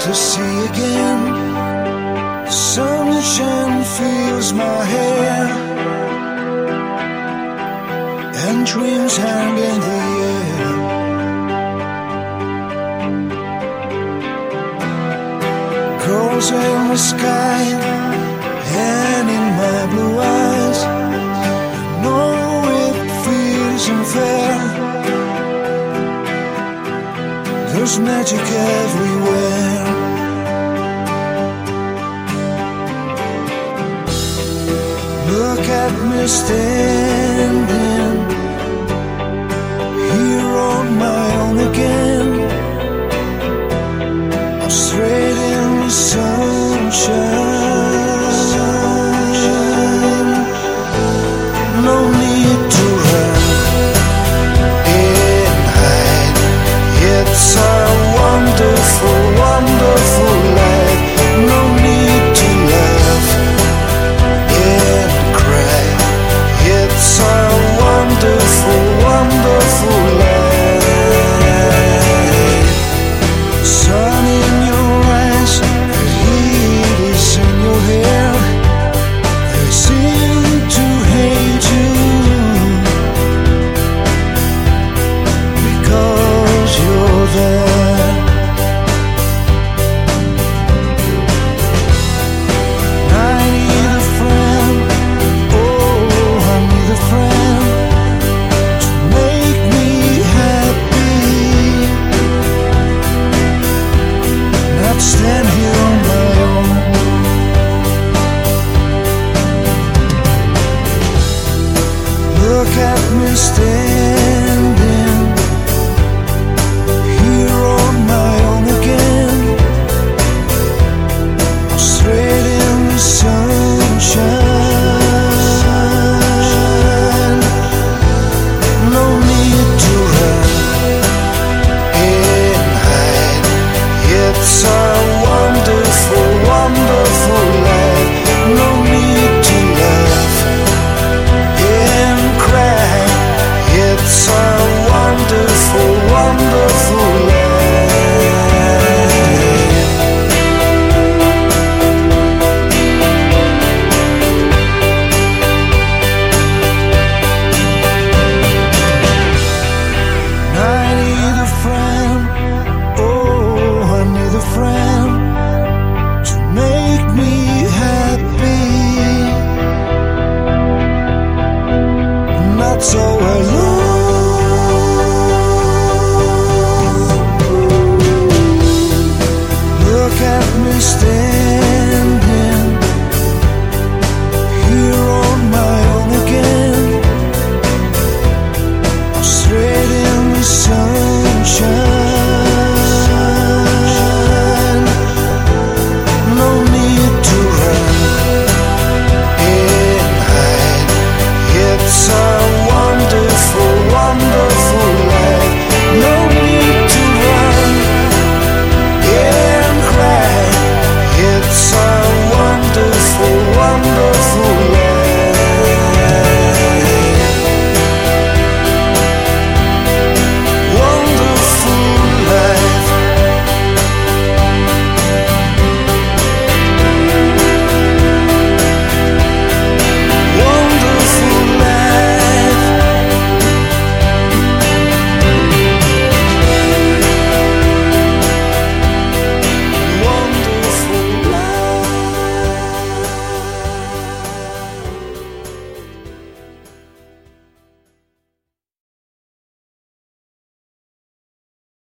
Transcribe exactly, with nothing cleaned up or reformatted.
to see again. The sunshine fills my hair, and dreams hang in the air. Girls in the sky and in my blue eyes, I know it feels unfair. There's magic everywhere. Look at me standing here on my own again. I'm straight in the sunshine. No need to run and hide. It's a wonderful, wonderful life. No need to laugh and cry. It's a wonderful, wonderful life. Sun in your eyes, the heat is in your hair. They seem to hate you because you're there. I need a friend, oh, I need a friend to make me happy, not stand here on my own. Look at me standing here on my own again. I'm straight in the sunshine. No need to run and hide. It's